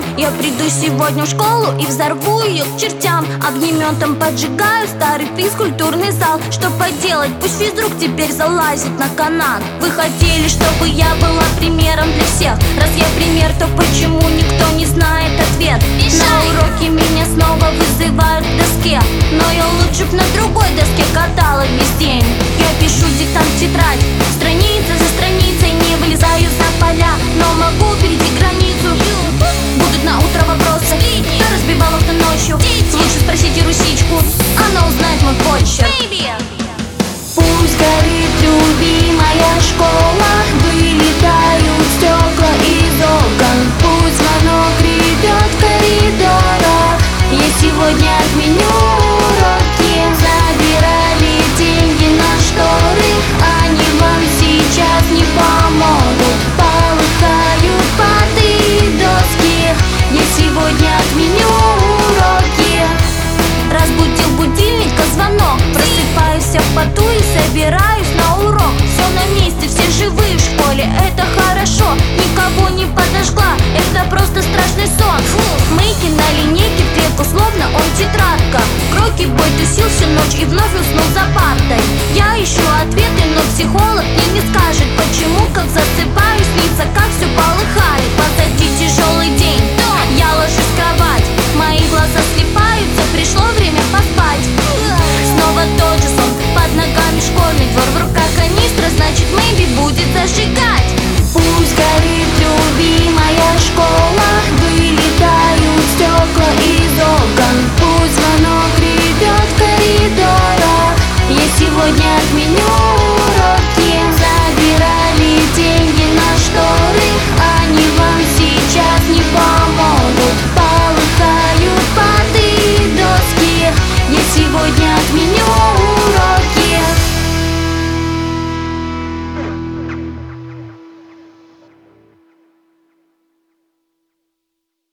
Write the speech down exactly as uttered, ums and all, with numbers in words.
Я приду сегодня в школу и взорву ее к чертям. Огнеметом поджигаю старый физкультурный зал. Что поделать, пусть физрук теперь залазит на канат. Вы хотели, чтобы я была примером для всех. Раз я пример, то почему никто не знает ответ? На уроке меня снова вызывают к доске, но я лучше б на другой доске катала весь день. Я пишу диктант в тетрадь, страница за страницей, не вылезаю за поля, но могу перейти границу. Будут на утро вопросы, кто разбивал окна ночью. Лучше спросите Русичку, она узнает мой почерк. Пусть горит любимая школа, вылетают стекла из окон. Пусть звонок ревет в коридорах, я сегодня отменю уроки. Забирали деньги на шторы, они вам сейчас не помогут. Полыхают парты и доски, я сегодня отменю уроки. Разбудил будильник, а звонок. Просыпаюсь в поту и собираюсь на урок. Все на месте, все живые в школе, это хорошо. Никого не подожгла, это просто страшный сон. Мэйки на линейке в клетку, словно он тетрадка. Кроки бой тусил всю ночь и вновь уснул за партой. Я ищу ответы, но психолог мне не скажет, почему, как засыпаю, снится, как все полыхает. Позади тяжелый